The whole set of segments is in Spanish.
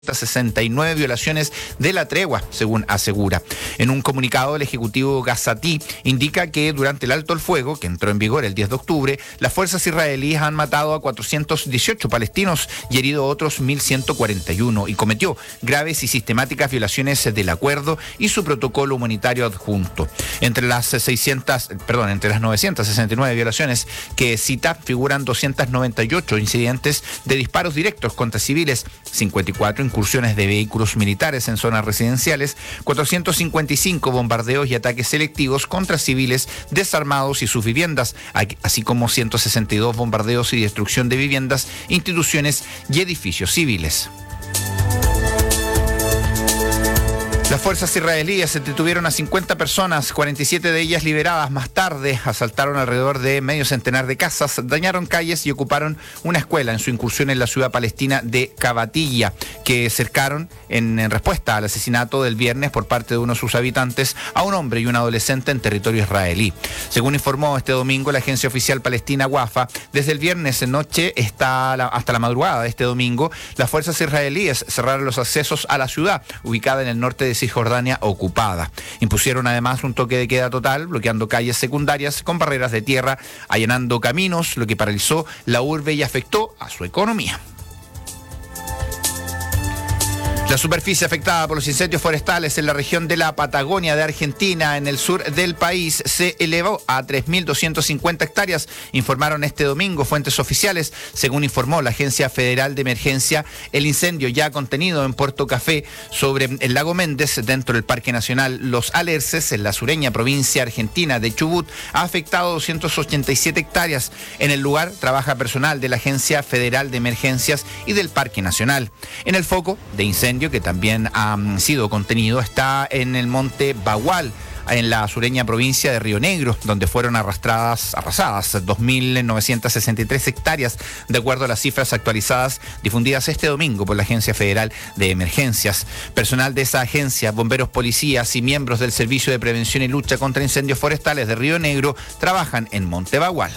69 violaciones de la tregua, según asegura. En un comunicado, el ejecutivo Gazati indica que durante el alto el fuego, que entró en vigor el 10 de octubre, las fuerzas israelíes han matado a 418 palestinos y herido a otros 1.141 y cometió graves y sistemáticas violaciones del acuerdo y su protocolo humanitario adjunto. Entre las 969 violaciones que cita, figuran 298 incidentes de disparos directos contra civiles, 54 incursiones de vehículos militares en zonas residenciales, 455 bombardeos y ataques selectivos contra civiles desarmados y sus viviendas, así como 162 bombardeos y destrucción de viviendas, instituciones y edificios civiles. Las fuerzas israelíes detuvieron a 50 personas, 47 de ellas liberadas más tarde. Asaltaron alrededor de medio centenar de casas, dañaron calles y ocuparon una escuela en su incursión en la ciudad palestina de Kabatilla, que cercaron en respuesta al asesinato del viernes por parte de uno de sus habitantes a un hombre y un adolescente en territorio israelí. Según informó este domingo la agencia oficial palestina Wafa, desde el viernes en noche hasta la madrugada de este domingo, las fuerzas israelíes cerraron los accesos a la ciudad, ubicada en el norte de Cisjordania ocupada. Impusieron además un toque de queda total, bloqueando calles secundarias con barreras de tierra, allanando caminos, lo que paralizó la urbe y afectó a su economía. La superficie afectada por los incendios forestales en la región de la Patagonia de Argentina, en el sur del país, se elevó a 3.250 hectáreas, informaron este domingo fuentes oficiales. Según informó la Agencia Federal de Emergencia, el incendio ya contenido en Puerto Café sobre el lago Méndez, dentro del Parque Nacional Los Alerces, en la sureña provincia argentina de Chubut, ha afectado 287 hectáreas. En el lugar trabaja personal de la Agencia Federal de Emergencias y del Parque Nacional. En el foco de incendio, que también ha sido contenido, está en el monte Bagual, en la sureña provincia de Río Negro, donde fueron arrasadas 2.963 hectáreas, de acuerdo a las cifras actualizadas difundidas este domingo por la Agencia Federal de Emergencias. Personal de esa agencia, bomberos, policías y miembros del Servicio de Prevención y Lucha contra Incendios Forestales de Río Negro trabajan en Monte Bagual.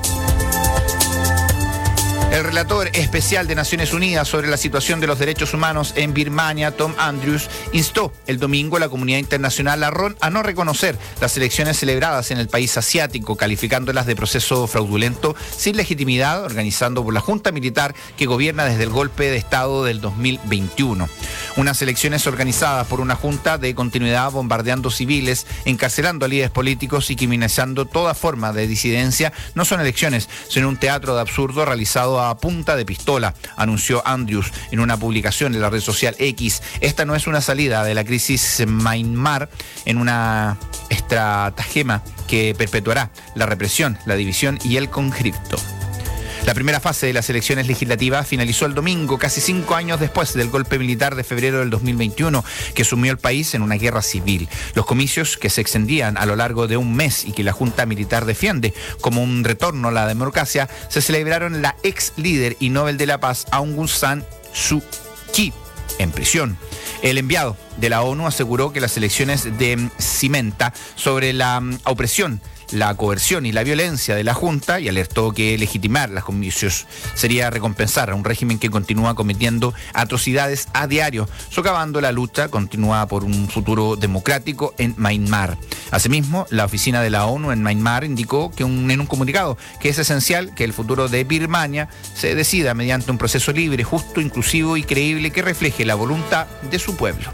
El relator especial de Naciones Unidas sobre la situación de los derechos humanos en Birmania, Tom Andrews, instó el domingo a la comunidad internacional a no reconocer las elecciones celebradas en el país asiático, calificándolas de proceso fraudulento, sin legitimidad, organizando por la junta militar que gobierna desde el golpe de Estado del 2021. Unas elecciones organizadas por una junta de continuidad bombardeando civiles, encarcelando a líderes políticos y criminalizando toda forma de disidencia, no son elecciones, sino un teatro de absurdo realizado a punta de pistola, anunció Andrews en una publicación en la red social X. Esta no es una salida de la crisis en Myanmar, en una estratagema que perpetuará la represión, la división y el conflicto. La primera fase de las elecciones legislativas finalizó el domingo, casi 5 años después del golpe militar de febrero del 2021, que sumió al país en una guerra civil. Los comicios, que se extendían a lo largo de un mes y que la Junta Militar defiende como un retorno a la democracia, se celebraron en la ex líder y Nobel de la Paz Aung San Suu Kyi en prisión. El enviado de la ONU aseguró que las elecciones de cimenta sobre la opresión, la coerción y la violencia de la Junta, y alertó que legitimar las comicios sería recompensar a un régimen que continúa cometiendo atrocidades a diario, socavando la lucha continua por un futuro democrático en Myanmar. Asimismo, la oficina de la ONU en Myanmar indicó que en un comunicado que es esencial que el futuro de Birmania se decida mediante un proceso libre, justo, inclusivo y creíble que refleje la voluntad de su pueblo.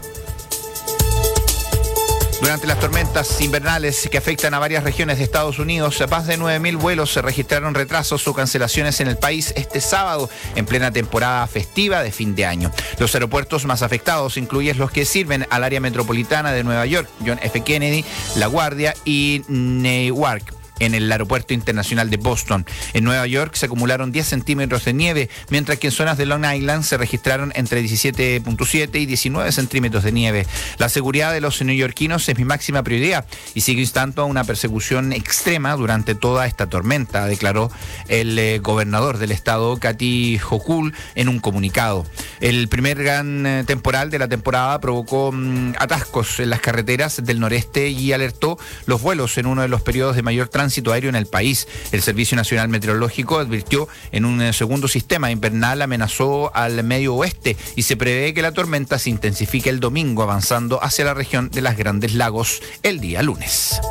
Durante las tormentas invernales que afectan a varias regiones de Estados Unidos, más de 9.000 vuelos se registraron retrasos o cancelaciones en el país este sábado, en plena temporada festiva de fin de año. Los aeropuertos más afectados incluyen los que sirven al área metropolitana de Nueva York, John F. Kennedy, La Guardia y Newark, en el aeropuerto internacional de Boston. En Nueva York se acumularon 10 centímetros de nieve, mientras que en zonas de Long Island se registraron entre 17.7 y 19 centímetros de nieve. La seguridad de los neoyorquinos es mi máxima prioridad y sigue instando a una persecución extrema durante toda esta tormenta, declaró el gobernador del estado, Kathy Hochul, en un comunicado. El primer gran temporal de la temporada provocó atascos en las carreteras del noreste y alertó los vuelos en uno de los periodos de mayor tránsito tránsito aéreo en el país. El Servicio Nacional Meteorológico advirtió en un segundo sistema invernal amenazó al medio oeste y se prevé que la tormenta se intensifique el domingo, avanzando hacia la región de las Grandes Lagos el día lunes.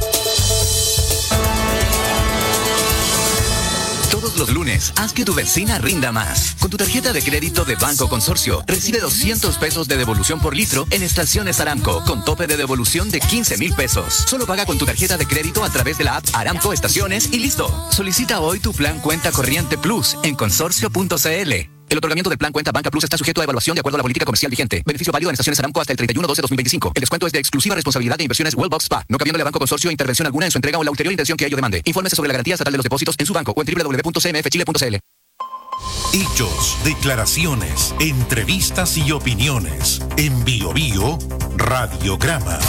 Todos los lunes, haz que tu vecina rinda más. Con tu tarjeta de crédito de Banco Consorcio, recibe 200 pesos de devolución por litro en estaciones Aramco, con tope de devolución de 15,000 pesos. Solo paga con tu tarjeta de crédito a través de la app Aramco Estaciones y listo. Solicita hoy tu plan Cuenta Corriente Plus en consorcio.cl. El otorgamiento del plan Cuenta Banca Plus está sujeto a evaluación de acuerdo a la política comercial vigente. Beneficio válido en estaciones Aramco hasta el 31/12/2025. El descuento es de exclusiva responsabilidad de Inversiones Wellbox Spa, no cabiéndole a Banco Consorcio intervención alguna en su entrega o en la ulterior intención que ello demande. Infórmese sobre la garantía estatal de los depósitos en su banco o en www.cmfchile.cl. Hechos, declaraciones, entrevistas y opiniones. En Bio Bio, Radiograma.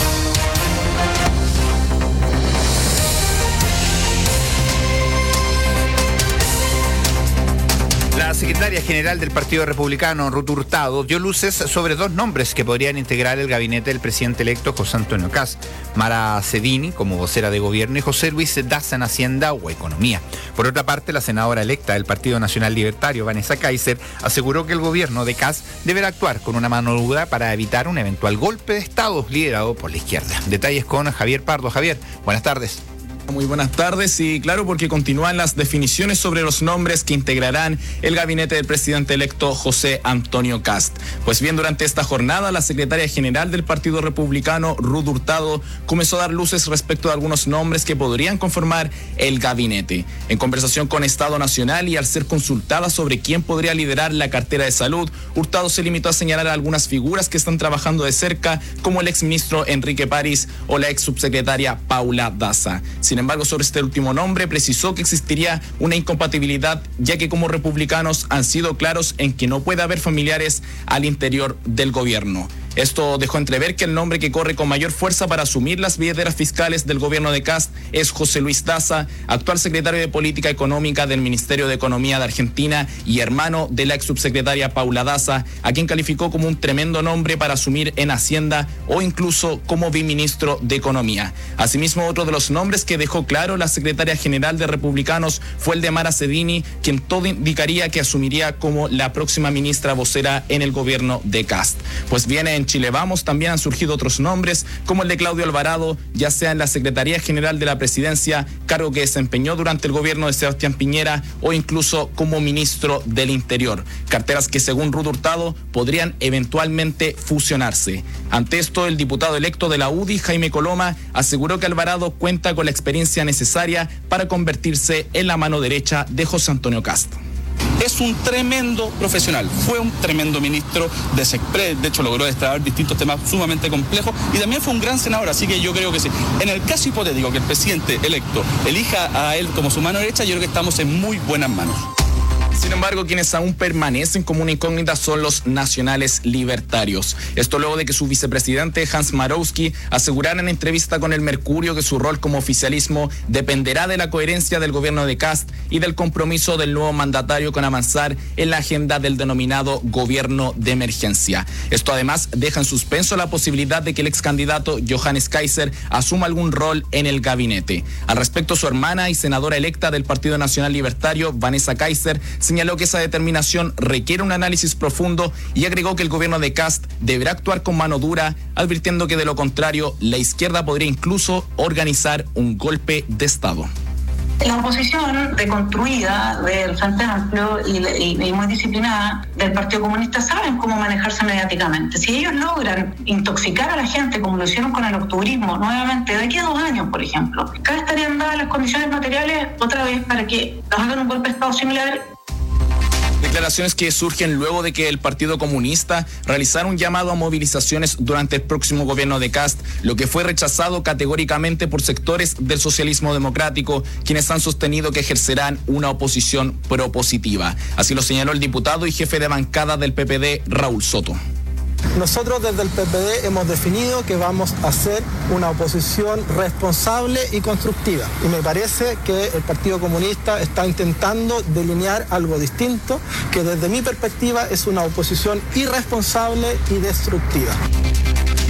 La secretaria general del Partido Republicano, Ruth Hurtado, dio luces sobre dos nombres que podrían integrar el gabinete del presidente electo José Antonio Kast: Mara Cedini como vocera de gobierno y José Luis Daza en Hacienda o Economía. Por otra parte, la senadora electa del Partido Nacional Libertario, Vanessa Kaiser, aseguró que el gobierno de Kast deberá actuar con una mano dura para evitar un eventual golpe de Estado liderado por la izquierda. Detalles con Javier Pardo. Javier, buenas tardes. Muy buenas tardes y claro, porque continúan las definiciones sobre los nombres que integrarán el gabinete del presidente electo José Antonio Kast. Pues bien, durante esta jornada la secretaria general del Partido Republicano, Ruth Hurtado, comenzó a dar luces respecto de algunos nombres que podrían conformar el gabinete. En conversación con Estado Nacional y al ser consultada sobre quién podría liderar la cartera de salud, Hurtado se limitó a señalar a algunas figuras que están trabajando de cerca, como el exministro Enrique París o la ex subsecretaria Paula Daza. Sin embargo, sobre este último nombre precisó que existiría una incompatibilidad, ya que como republicanos han sido claros en que no puede haber familiares al interior del gobierno. Esto dejó entrever que el nombre que corre con mayor fuerza para asumir las billeteras fiscales del gobierno de Kast es José Luis Daza, actual secretario de Política Económica del Ministerio de Economía de Argentina y hermano de la ex subsecretaria Paula Daza, a quien calificó como un tremendo nombre para asumir en Hacienda o incluso como biministro de Economía. Asimismo, otro de los nombres que dejó claro la secretaria general de Republicanos fue el de Mara Cedini, quien todo indicaría que asumiría como la próxima ministra vocera en el gobierno de Kast. Pues bien, en Chile Vamos también han surgido otros nombres, como el de Claudio Alvarado, ya sea en la Secretaría General de la Presidencia, cargo que desempeñó durante el gobierno de Sebastián Piñera, o incluso como ministro del Interior. Carteras que, según Ruth Hurtado, podrían eventualmente fusionarse. Ante esto, el diputado electo de la UDI, Jaime Coloma, aseguró que Alvarado cuenta con la experiencia necesaria para convertirse en la mano derecha de José Antonio Kast. Es un tremendo profesional, fue un tremendo ministro de Sexpress, de hecho logró destrabar distintos temas sumamente complejos y también fue un gran senador, así que yo creo que sí. En el caso hipotético que el presidente electo elija a él como su mano derecha, yo creo que estamos en muy buenas manos. Sin embargo, quienes aún permanecen como una incógnita son los nacionales libertarios. Esto luego de que su vicepresidente Hans Marowski asegurara en entrevista con El Mercurio que su rol como oficialismo dependerá de la coherencia del gobierno de Kast y del compromiso del nuevo mandatario con avanzar en la agenda del denominado gobierno de emergencia. Esto además deja en suspenso la posibilidad de que el ex candidato Johannes Kaiser asuma algún rol en el gabinete. Al respecto, su hermana y senadora electa del Partido Nacional Libertario, Vanessa Kaiser, señaló que esa determinación requiere un análisis profundo y agregó que el gobierno de Kast deberá actuar con mano dura, advirtiendo que de lo contrario la izquierda podría incluso organizar un golpe de Estado. La oposición reconstruida del Frente Amplio y muy disciplinada del Partido Comunista saben cómo manejarse mediáticamente. Si ellos logran intoxicar a la gente como lo hicieron con el octubrismo nuevamente de aquí a 2 años, por ejemplo, acá estarían dadas las condiciones materiales otra vez para que nos hagan un golpe de Estado similar. Declaraciones que surgen luego de que el Partido Comunista realizara un llamado a movilizaciones durante el próximo gobierno de Kast, lo que fue rechazado categóricamente por sectores del socialismo democrático, quienes han sostenido que ejercerán una oposición propositiva. Así lo señaló el diputado y jefe de bancada del PPD, Raúl Soto. Nosotros desde el PPD hemos definido que vamos a hacer una oposición responsable y constructiva. Y me parece que el Partido Comunista está intentando delinear algo distinto, que desde mi perspectiva es una oposición irresponsable y destructiva.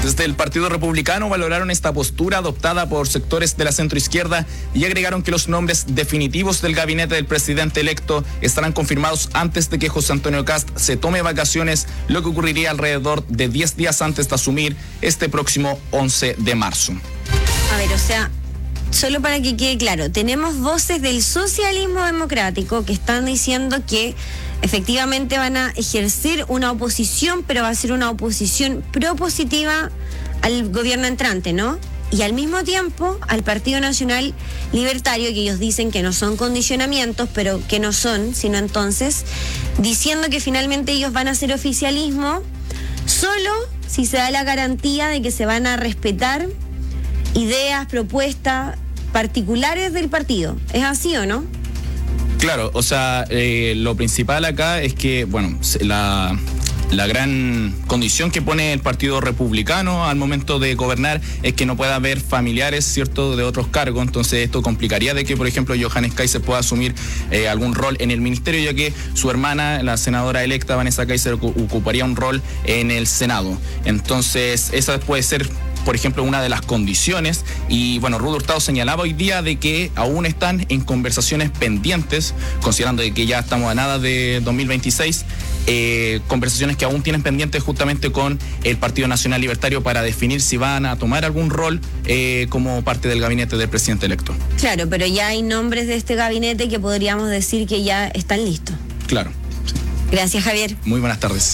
Desde el Partido Republicano valoraron esta postura adoptada por sectores de la centroizquierda y agregaron que los nombres definitivos del gabinete del presidente electo estarán confirmados antes de que José Antonio Kast se tome vacaciones, lo que ocurriría alrededor de 10 días antes de asumir este próximo 11 de marzo. A ver, o sea, solo para que quede claro, tenemos voces del socialismo democrático que están diciendo que efectivamente van a ejercer una oposición, pero va a ser una oposición propositiva al gobierno entrante, ¿no? Y al mismo tiempo al Partido Nacional Libertario, que ellos dicen que no son condicionamientos, pero que no son, sino entonces, diciendo que finalmente ellos van a hacer oficialismo solo si se da la garantía de que se van a respetar ideas, propuestas particulares del partido. ¿Es así o no? Claro, o sea, lo principal acá es que, bueno, la gran condición que pone el Partido Republicano al momento de gobernar es que no pueda haber familiares, ¿cierto?, de otros cargos. Entonces esto complicaría de que, por ejemplo, Johannes Kaiser pueda asumir algún rol en el ministerio, ya que su hermana, la senadora electa Vanessa Kaiser, ocuparía un rol en el Senado. Entonces esa puede ser, por ejemplo, una de las condiciones. Y bueno, Rudo Hurtado señalaba hoy día de que aún están en conversaciones pendientes, considerando de que ya estamos a nada de 2026, conversaciones que aún tienen pendientes justamente con el Partido Nacional Libertario para definir si van a tomar algún rol como parte del gabinete del presidente electo. Claro, pero ya hay nombres de este gabinete que podríamos decir que ya están listos. Claro. Sí. Gracias, Javier. Muy buenas tardes.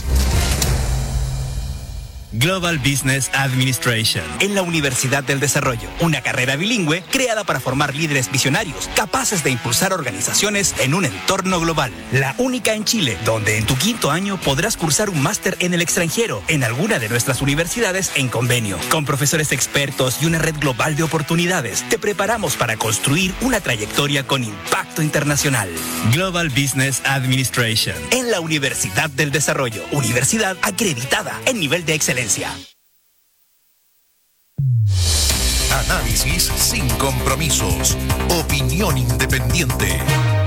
Global Business Administration en la Universidad del Desarrollo, una carrera bilingüe creada para formar líderes visionarios capaces de impulsar organizaciones en un entorno global. La única en Chile, donde en tu 5º año podrás cursar un máster en el extranjero en alguna de nuestras universidades en convenio. Con profesores expertos y una red global de oportunidades, te preparamos para construir una trayectoria con impacto internacional. Global Business Administration en la Universidad del Desarrollo, universidad acreditada en nivel de excelencia. Análisis sin compromisos. Opinión independiente.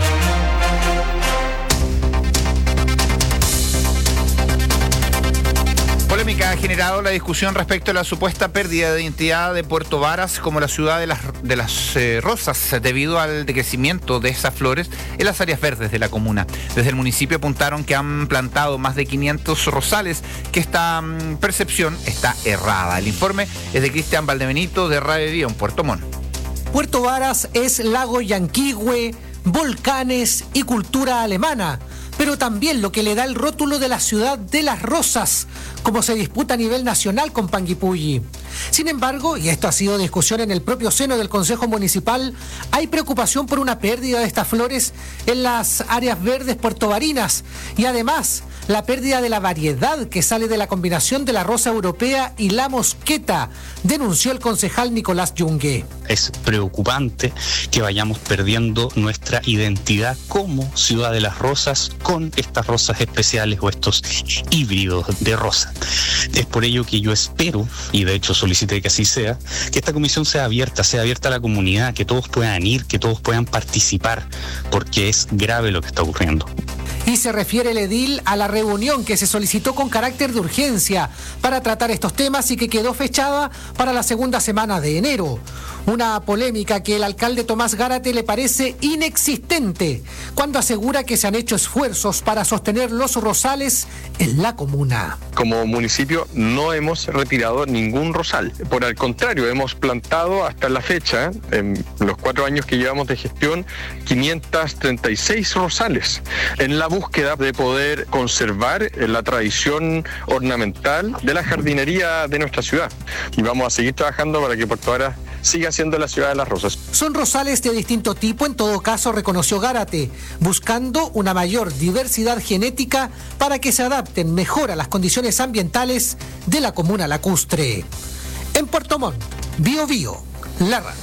Polémica ha generado la discusión respecto a la supuesta pérdida de identidad de Puerto Varas como la ciudad de las rosas debido al decrecimiento de esas flores en las áreas verdes de la comuna. Desde el municipio apuntaron que han plantado más de 500 rosales, que esta percepción está errada. El informe es de Cristian Valdebenito de Radio Viva en Puerto Montt. Puerto Varas es lago Yanquihue, volcanes y cultura alemana, pero también lo que le da el rótulo de la ciudad de las rosas, como se disputa a nivel nacional con Panguipulli. Sin embargo, y esto ha sido discusión en el propio seno del Consejo Municipal, hay preocupación por una pérdida de estas flores en las áreas verdes puertovarinas y además la pérdida de la variedad que sale de la combinación de la rosa europea y la mosqueta, denunció el concejal Nicolás Yungue. Es preocupante que vayamos perdiendo nuestra identidad como ciudad de las rosas con estas rosas especiales o estos híbridos de rosa. Es por ello que yo espero, y de hecho solicité que así sea, que esta comisión sea abierta a la comunidad, que todos puedan ir, que todos puedan participar, porque es grave lo que está ocurriendo. Y se refiere el edil a la reunión que se solicitó con carácter de urgencia para tratar estos temas y que quedó fechada para la segunda semana de enero. Una polémica que el alcalde Tomás Gárate le parece inexistente cuando asegura que se han hecho esfuerzos para sostener los rosales en la comuna. Como municipio no hemos retirado ningún rosal. Por el contrario, hemos plantado hasta la fecha, en los 4 años que llevamos de gestión, 536 rosales, en la búsqueda de poder conservar la tradición ornamental de la jardinería de nuestra ciudad. Y vamos a seguir trabajando para que Puerto Varas siga siendo la ciudad de las rosas. Son rosales de distinto tipo, en todo caso, reconoció Gárate, buscando una mayor diversidad genética para que se adapten mejor a las condiciones ambientales de la comuna lacustre. En Puerto Montt, Bio Bio, la radio.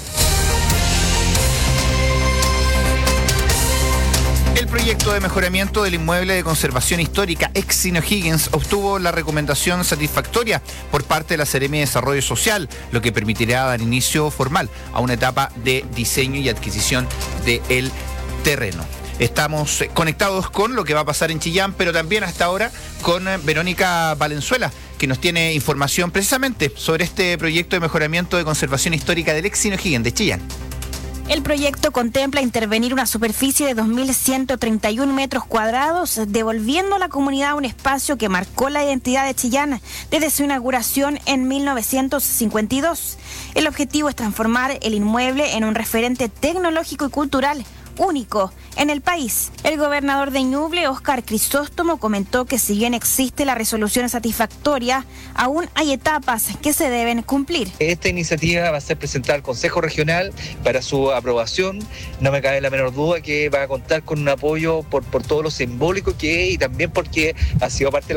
El proyecto de mejoramiento del inmueble de conservación histórica Exino Higgins obtuvo la recomendación satisfactoria por parte de la Seremi de Desarrollo Social, lo que permitirá dar inicio formal a una etapa de diseño y adquisición del terreno. Estamos conectados con lo que va a pasar en Chillán, pero también hasta ahora con Verónica Valenzuela, que nos tiene información precisamente sobre este proyecto de mejoramiento de conservación histórica del ex Cine O'Higgins de Chillán. El proyecto contempla intervenir una superficie de 2.131 metros cuadrados, devolviendo a la comunidad un espacio que marcó la identidad de Chillán desde su inauguración en 1952. El objetivo es transformar el inmueble en un referente tecnológico y cultural único en el país. El gobernador de Ñuble, Óscar Crisóstomo, comentó que si bien existe la resolución satisfactoria, aún hay etapas que se deben cumplir. Esta iniciativa va a ser presentada al Consejo Regional para su aprobación. No me cabe la menor duda que va a contar con un apoyo por todo lo simbólico que es y también porque ha sido parte de